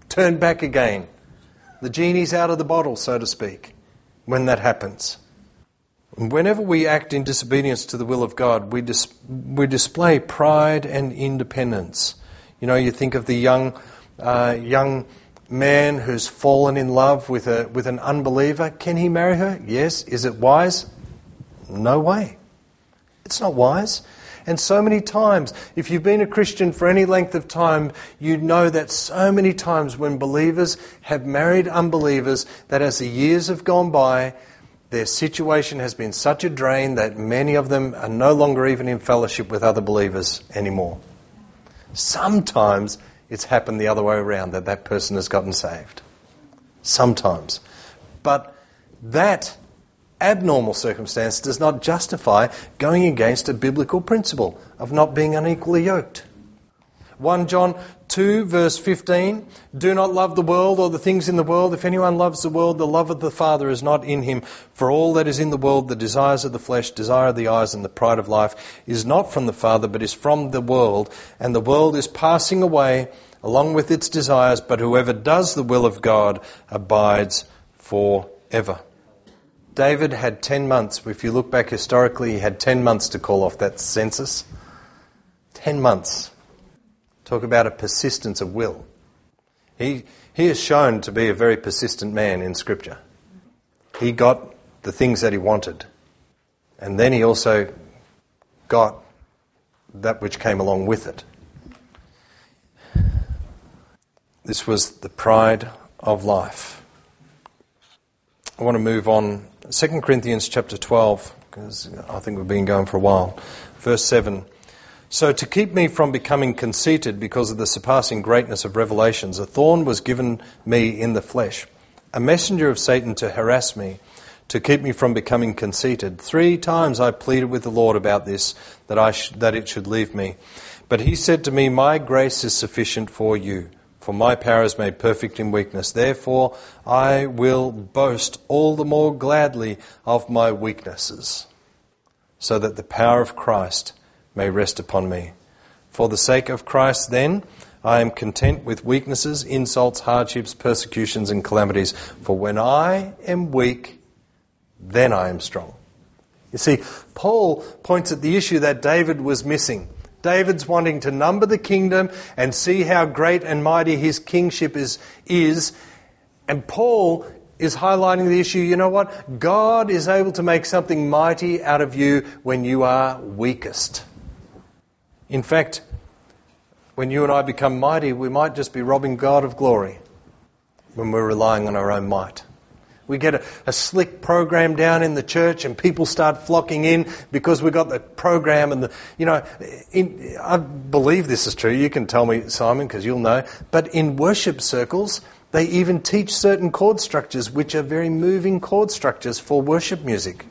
turn back again. The genie's out of the bottle, so to speak, when that happens. And whenever we act in disobedience to the will of God, we dis- we display pride and independence. You know, you think of the young uh, young man who's fallen in love with a with an unbeliever. Can he marry her? Yes. Is it wise? No way. It's not wise. And so many times, if you've been a Christian for any length of time, you know that so many times when believers have married unbelievers, that as the years have gone by, their situation has been such a drain that many of them are no longer even in fellowship with other believers anymore. Sometimes it's happened the other way around, that that person has gotten saved. Sometimes. But that abnormal circumstance does not justify going against a biblical principle of not being unequally yoked. First John two verse fifteen, do not love the world or the things in the world. If anyone loves the world, the love of the Father is not in him. For all that is in the world, the desires of the flesh, desire of the eyes, and the pride of life, is not from the Father, but is from the world. And the world is passing away along with its desires, but whoever does the will of God abides forever. David had ten months. If you look back historically, he had ten months to call off that census. Ten months. Talk about a persistence of will. He he is shown to be a very persistent man in Scripture. He got the things that he wanted. And then he also got that which came along with it. This was the pride of life. I want to move on. Second Corinthians chapter twelve, because I think we've been going for a while. Verse seven. So to keep me from becoming conceited because of the surpassing greatness of revelations, a thorn was given me in the flesh, a messenger of Satan to harass me, to keep me from becoming conceited. Three times I pleaded with the Lord about this, that I sh- that it should leave me. But he said to me, my grace is sufficient for you, for my power is made perfect in weakness. Therefore I will boast all the more gladly of my weaknesses, so that the power of Christ may rest upon me. For the sake of Christ, then, I am content with weaknesses, insults, hardships, persecutions, and calamities. For when I am weak, then I am strong. You see, Paul points at the issue that David was missing. David's wanting to number the kingdom and see how great and mighty his kingship is, is. And Paul is highlighting the issue, you know what? God is able to make something mighty out of you when you are weakest. In fact, when you and I become mighty, we might just be robbing God of glory when we're relying on our own might. We get a, a slick program down in the church and people start flocking in because we've got the program and the, you know, in, I believe this is true. You can tell me, Simon, because you'll know. But in worship circles, they even teach certain chord structures which are very moving chord structures for worship music.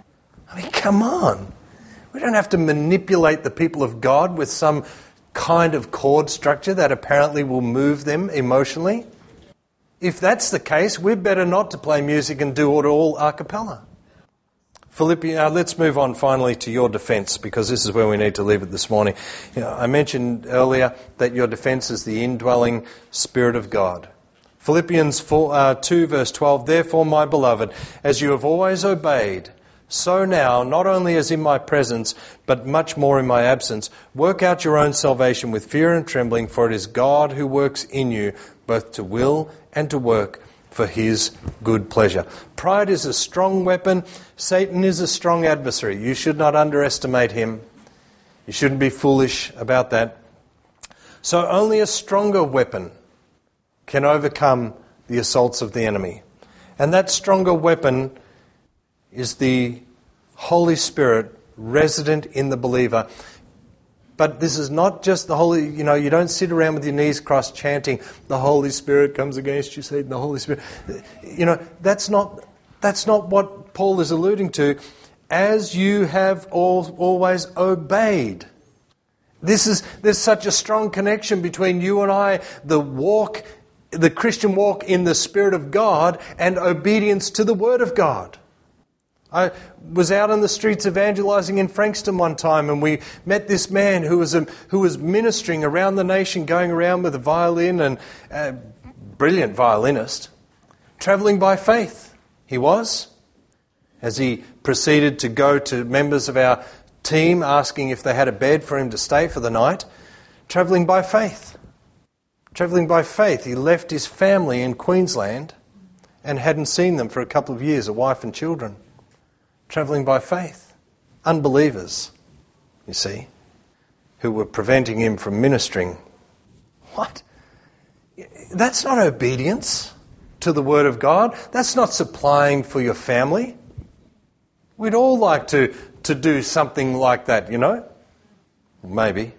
I mean, come on. We don't have to manipulate the people of God with some kind of chord structure that apparently will move them emotionally. If that's the case, we're better not to play music and do it all a cappella. Philippians, uh, let's move on finally to your defence, because this is where we need to leave it this morning. You know, I mentioned earlier that your defence is the indwelling Spirit of God. Philippians four, uh, two verse twelve, therefore, my beloved, as you have always obeyed, so now, not only as in my presence, but much more in my absence, work out your own salvation with fear and trembling, for it is God who works in you, both to will and to work for his good pleasure. Pride is a strong weapon. Satan is a strong adversary. You should not underestimate him. You shouldn't be foolish about that. So only a stronger weapon can overcome the assaults of the enemy. And that stronger weapon is the Holy Spirit resident in the believer. But this is not just the Holy, you know, you don't sit around with your knees crossed chanting, the Holy Spirit comes against you, Satan, the Holy Spirit. You know, that's not that's not what Paul is alluding to. As you have all, always obeyed. This is, there's such a strong connection between you and I, the walk, the Christian walk in the Spirit of God and obedience to the Word of God. I was out on the streets evangelizing in Frankston one time, and we met this man who was a, who was ministering around the nation, going around with a violin and uh, brilliant violinist. Travelling by faith, he was. As he proceeded to go to members of our team asking if they had a bed for him to stay for the night. Travelling by faith. Travelling by faith. He left his family in Queensland and hadn't seen them for a couple of years, a wife and children. Travelling by faith. Unbelievers, you see, who were preventing him from ministering. What? That's not obedience to the Word of God. That's not supplying for your family. We'd all like to, to do something like that, you know? Maybe.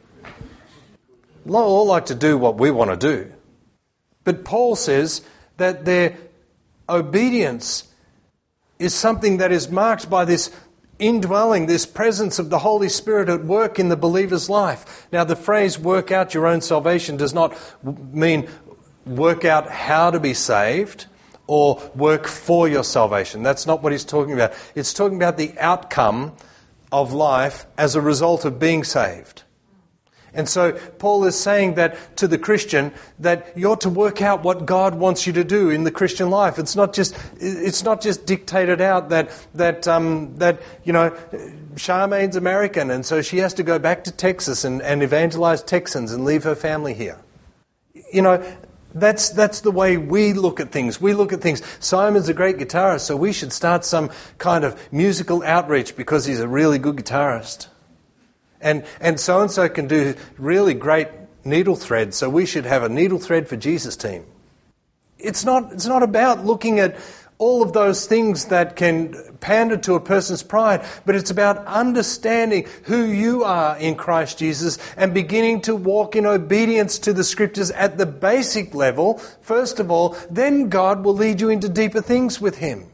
We'd all like to do what we want to do. But Paul says that their obedience is something that is marked by this indwelling, this presence of the Holy Spirit at work in the believer's life. Now, the phrase work out your own salvation does not mean work out how to be saved or work for your salvation. That's not what he's talking about. It's talking about the outcome of life as a result of being saved. And so Paul is saying that to the Christian, that you're to work out what God wants you to do in the Christian life. It's not just it's not just dictated out that that um, that you know Charmaine's American and so she has to go back to Texas and, and evangelize Texans and leave her family here. You know, that's that's the way we look at things. We look at things. Simon's a great guitarist, so we should start some kind of musical outreach because he's a really good guitarist. And and so-and-so can do really great needle thread, so we should have a needle thread for Jesus team. It's not it's not about looking at all of those things that can pander to a person's pride, but it's about understanding who you are in Christ Jesus and beginning to walk in obedience to the Scriptures at the basic level, first of all. Then God will lead you into deeper things with Him.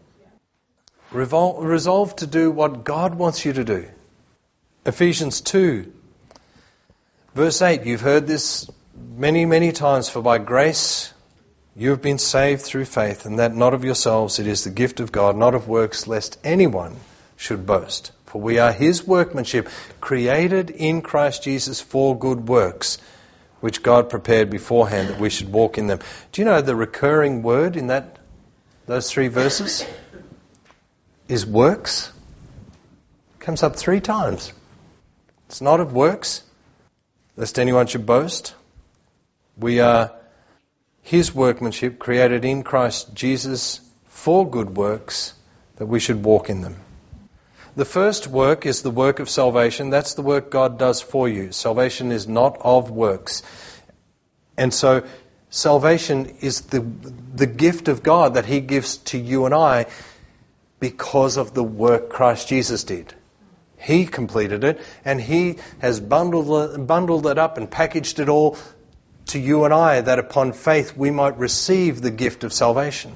Revol- resolve to do what God wants you to do. Ephesians two, verse eight, you've heard this many, many times, for by grace you have been saved through faith, and that not of yourselves, it is the gift of God, not of works, lest anyone should boast. For we are His workmanship, created in Christ Jesus for good works, which God prepared beforehand that we should walk in them. Do you know the recurring word in that those three verses is works? It comes up three times. It's not of works, lest anyone should boast. We are His workmanship, created in Christ Jesus for good works, that we should walk in them. The first work is the work of salvation. That's the work God does for you. Salvation is not of works. And so salvation is the, the gift of God that He gives to you and I because of the work Christ Jesus did. He completed it, and He has bundled, bundled it up and packaged it all to you and I, that upon faith we might receive the gift of salvation.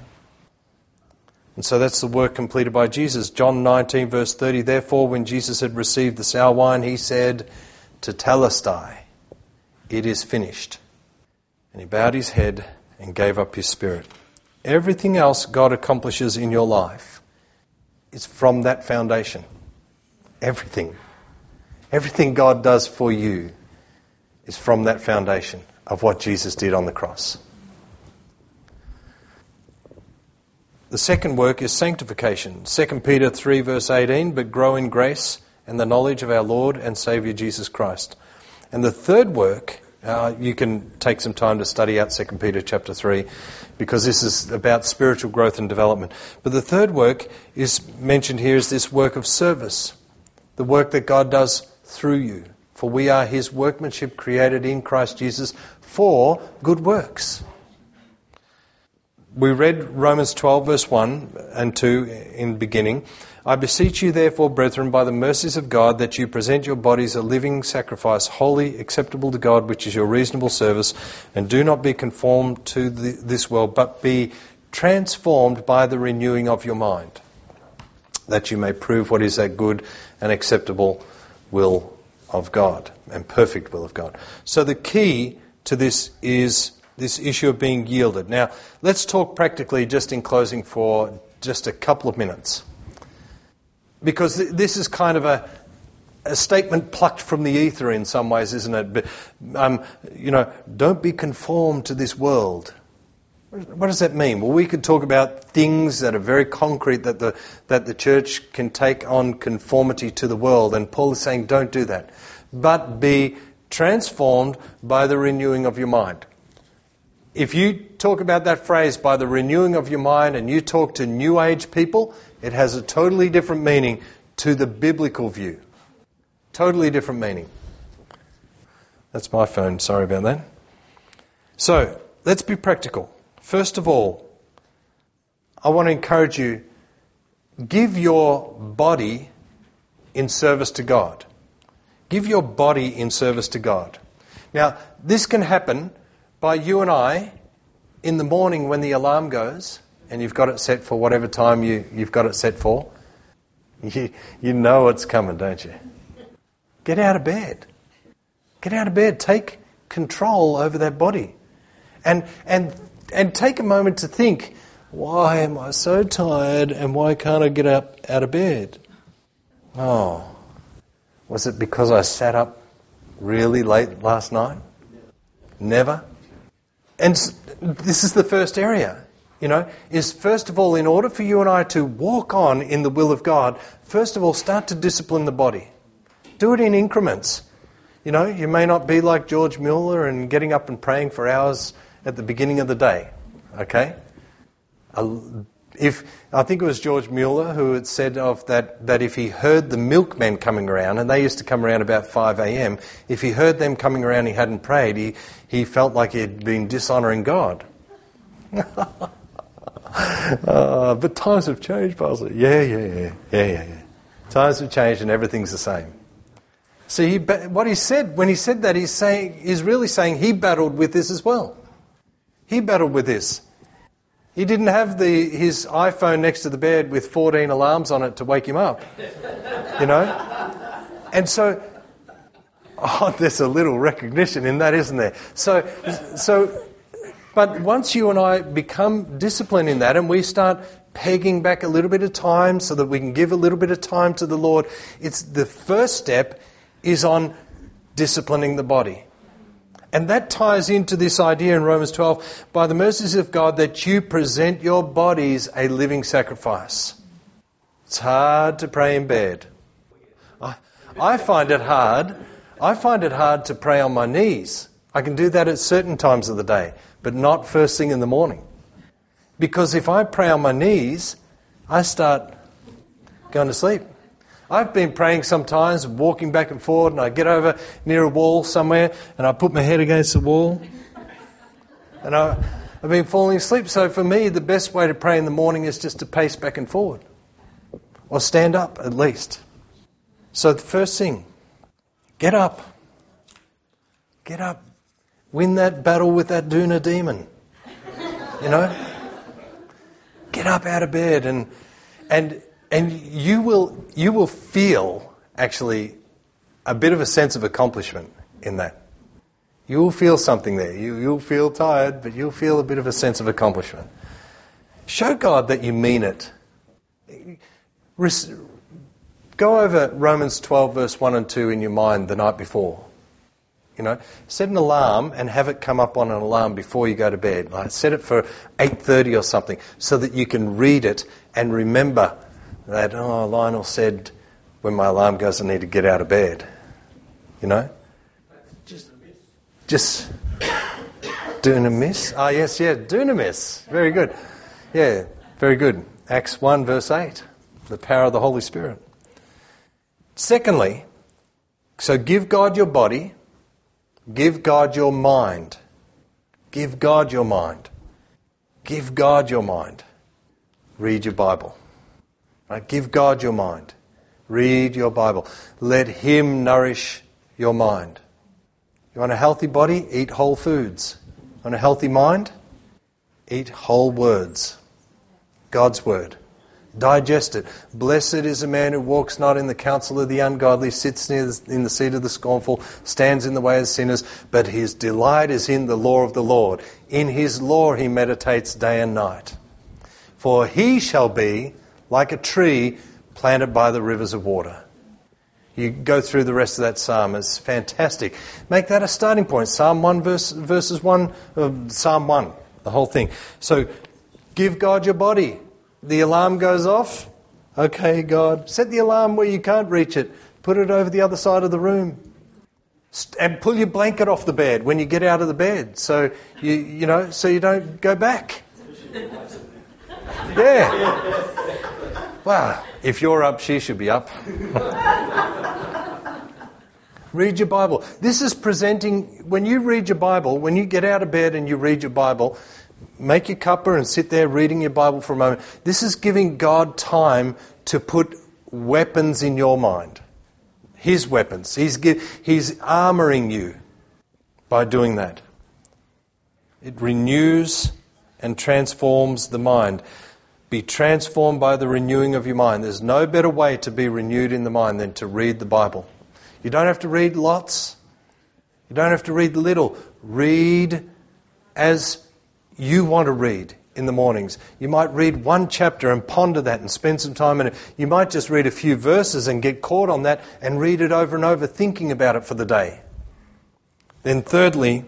And so that's the work completed by Jesus. John nineteen verse thirty, therefore when Jesus had received the sour wine, He said, Tetelestai, it is finished. And He bowed His head and gave up His spirit. Everything else God accomplishes in your life is from that foundation. Everything. Everything God does for you is from that foundation of what Jesus did on the cross. The second work is sanctification. Second Peter three verse eighteen, but grow in grace and the knowledge of our Lord and Saviour Jesus Christ. And the third work, uh, you can take some time to study out Second Peter chapter three, because this is about spiritual growth and development. But the third work is mentioned here as this work of service. The work that God does through you. For we are His workmanship, created in Christ Jesus for good works. We read Romans twelve verse one and two in the beginning. I beseech you therefore, brethren, by the mercies of God, that you present your bodies a living sacrifice, holy, acceptable to God, which is your reasonable service, and do not be conformed to the, this world, but be transformed by the renewing of your mind, that you may prove what is that good and acceptable will of God, and perfect will of God. So the key to this is this issue of being yielded. Now, let's talk practically just in closing for just a couple of minutes. Because th- this is kind of a, a statement plucked from the ether in some ways, isn't it? But, um, you know, don't be conformed to this world. What does that mean? Well, we could talk about things that are very concrete that the that the church can take on conformity to the world, and Paul is saying don't do that, but be transformed by the renewing of your mind. If you talk about that phrase, by the renewing of your mind, and you talk to New Age people, it has a totally different meaning to the biblical view. Totally different meaning. That's my phone, sorry about that. So, let's be practical. First of all, I want to encourage you, give your body in service to God. Give your body in service to God. Now, this can happen by you and I in the morning when the alarm goes, and you've got it set for whatever time you, you've got it set for. You, you know it's coming, don't you? Get out of bed. Get out of bed. Take control over that body. And and and take a moment to think, why am I so tired and why can't I get up out of bed? Oh, was it because I sat up really late last night? Never. And this is the first area, you know, is first of all, in order for you and I to walk on in the will of God, first of all, start to discipline the body. Do it in increments. You know, you may not be like George Mueller and getting up and praying for hours at the beginning of the day, okay? If I think it was George Mueller who had said of that, that if he heard the milkmen coming around, and they used to come around about five a.m., if he heard them coming around and he hadn't prayed, he, he felt like he had been dishonouring God. uh, but times have changed, Pastor. Yeah, yeah, yeah, yeah, yeah, yeah. Times have changed and everything's the same. See, he, what he said, when he said that, he's saying, he's really saying he battled with this as well. He battled with this. He didn't have the his iPhone next to the bed with fourteen alarms on it to wake him up. You know? And so, oh, there's a little recognition in that, isn't there? So, so, but once you and I become disciplined in that and we start pegging back a little bit of time so that we can give a little bit of time to the Lord, it's the first step is on disciplining the body. And that ties into this idea in Romans twelve, by the mercies of God, that you present your bodies a living sacrifice. It's hard to pray in bed. I, I find it hard. I find it hard to pray on my knees. I can do that at certain times of the day, but not first thing in the morning. Because if I pray on my knees, I start going to sleep. I've been praying sometimes, walking back and forward, and I get over near a wall somewhere, and I put my head against the wall, and I, I've been falling asleep. So for me, the best way to pray in the morning is just to pace back and forward, or stand up at least. So the first thing, get up. Get up. Win that battle with that Duna demon. You know? Get up out of bed and and... And you will you will feel, actually, a bit of a sense of accomplishment in that. You'll feel something there. You, you'll feel tired, but you'll feel a bit of a sense of accomplishment. Show God that you mean it. Go over Romans twelve, verse one and two in your mind the night before. You know, set an alarm and have it come up on an alarm before you go to bed. Like set it for eight thirty or something so that you can read it and remember that, oh, Lionel said, when my alarm goes, I need to get out of bed. You know? Just, just dunamis. Ah, yes, yeah, dunamis. Very good. Yeah, very good. Acts one, verse eight. The power of the Holy Spirit. Secondly, so give God your body. Give God your mind. Give God your mind. Give God your mind. Read your Bible. Right? Give God your mind. Read your Bible. Let Him nourish your mind. You want a healthy body? Eat whole foods. You want a healthy mind? Eat whole words. God's Word. Digest it. Blessed is the man who walks not in the counsel of the ungodly, sits near in the seat of the scornful, stands in the way of sinners, but his delight is in the law of the Lord. In His law he meditates day and night. For he shall be like a tree planted by the rivers of water. You go through the rest of that psalm. It's fantastic. Make that a starting point. Psalm one, verse, verses one, uh, Psalm one. The whole thing. So give God your body. The alarm goes off. Okay, God, set the alarm where you can't reach it. Put it over the other side of the room. And pull your blanket off the bed when you get out of the bed, so you you know so you don't go back. Yeah. Wow. If you're up, she should be up. Read your Bible. This is presenting, when you read your Bible, when you get out of bed and you read your Bible, make your cuppa and sit there reading your Bible for a moment. This is giving God time to put weapons in your mind. His weapons. He's, he's armouring you by doing that. It renews and transforms the mind. Be transformed by the renewing of your mind. There's no better way to be renewed in the mind than to read the Bible. You don't have to read lots. You don't have to read little. Read as you want to read in the mornings. You might read one chapter and ponder that and spend some time in it. You might just read a few verses and get caught on that and read it over and over, thinking about it for the day. Then thirdly,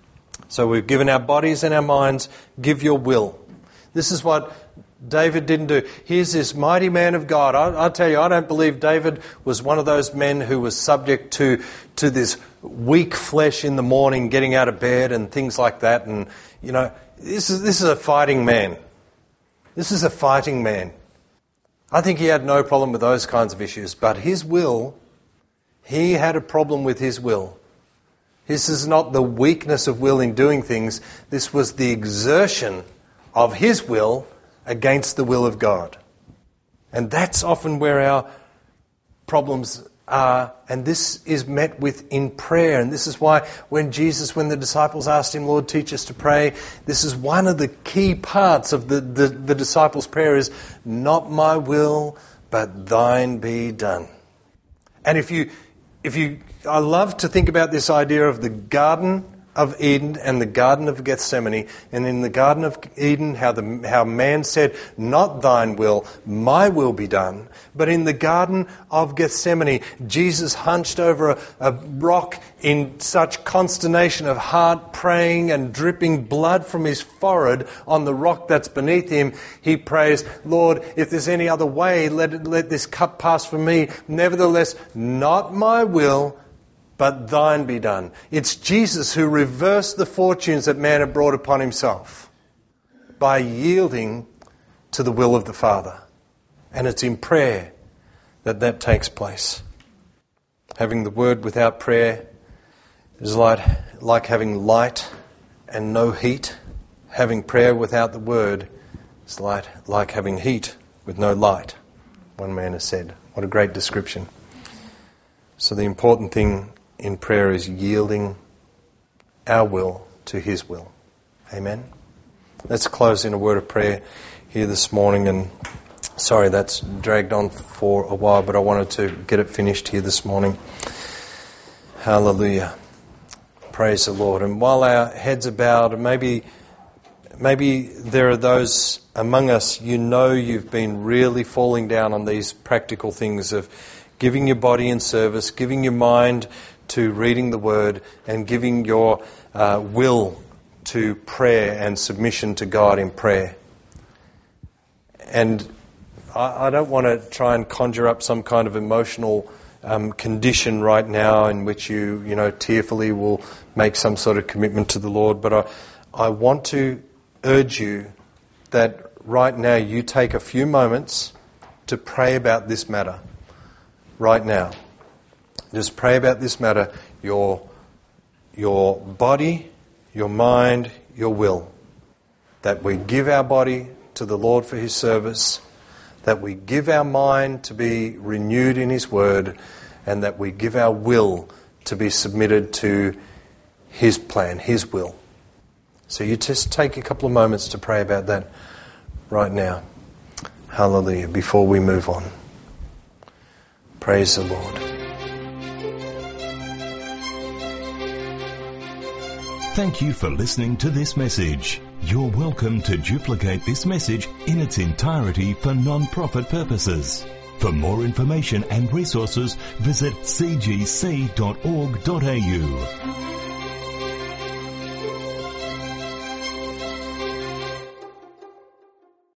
so we've given our bodies and our minds, give your will. This is what David didn't do. Here's this mighty man of God. I, I'll tell you, I don't believe David was one of those men who was subject to, to this weak flesh in the morning, getting out of bed and things like that. And, you know, This is this is a fighting man. This is a fighting man. I think he had no problem with those kinds of issues, but his will, he had a problem with his will. This is not the weakness of will in doing things. This was the exertion of his will against the will of God. And that's often where our problems are, and this is met with in prayer. And this is why when Jesus, when the disciples asked him, Lord, teach us to pray, this is one of the key parts of the, the, the disciples' prayer is, not my will, but thine be done. And if you, if you, I love to think about this idea of the Garden of Eden and the Garden of Gethsemane. And in the Garden of Eden, how the how man said, not thine will, my will be done. But in the Garden of Gethsemane, Jesus hunched over a, a rock in such consternation of heart, praying and dripping blood from his forehead on the rock that's beneath him. He prays, Lord, if there's any other way, let it, let this cup pass from me. Nevertheless, not my will, but thine be done. It's Jesus who reversed the fortunes that man had brought upon himself by yielding to the will of the Father. And it's in prayer that that takes place. Having the Word without prayer is like, like having light and no heat. Having prayer without the Word is like, like having heat with no light, one man has said. What a great description. So the important thing in prayer is yielding our will to His will. Amen. Let's close in a word of prayer here this morning. And sorry that's dragged on for a while, but I wanted to get it finished here this morning. Hallelujah. Praise the Lord. And while our heads are bowed, maybe maybe there are those among us, you know you've been really falling down on these practical things of giving your body in service, giving your mind to reading the Word, and giving your uh, will to prayer and submission to God in prayer. And I, I don't want to try and conjure up some kind of emotional um, condition right now in which you, you know, tearfully will make some sort of commitment to the Lord, but I, I want to urge you that right now you take a few moments to pray about this matter. Right now. Just pray about this matter, your, your body, your mind, your will. That we give our body to the Lord for His service, that we give our mind to be renewed in His Word, and that we give our will to be submitted to His plan, His will. So you just take a couple of moments to pray about that right now. Hallelujah, before we move on. Praise the Lord. Thank you for listening to this message. You're welcome to duplicate this message in its entirety for non-profit purposes. For more information and resources, visit c g c dot org dot a u.